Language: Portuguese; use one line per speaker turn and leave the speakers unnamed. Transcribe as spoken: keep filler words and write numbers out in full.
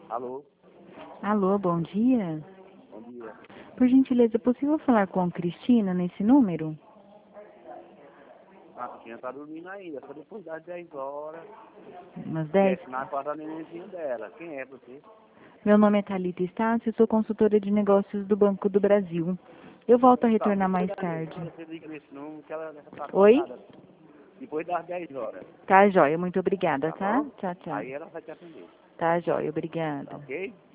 Alô,
Alô, bom dia.
bom dia.
Por gentileza, é possível falar com Cristina nesse número?
A Cristina tá dormindo ainda, só depois das dez horas.
Umas
Que é
dez?
na quarta nenenzinho dela. Quem é você?
Meu nome é Thalita Estácio, sou consultora de negócios do Banco do Brasil. Eu volto a
Então,
retornar
depois
mais
das dez
tarde.
horas você liga nesse número que ela já tá
Oi?
acordada. Depois das dez horas,
Tá, joia. Muito obrigada,
tá
tá?
bom?
Tchau, tchau.
Aí ela vai te atender.
Tá, joia.
Tá
Obrigada.
ok?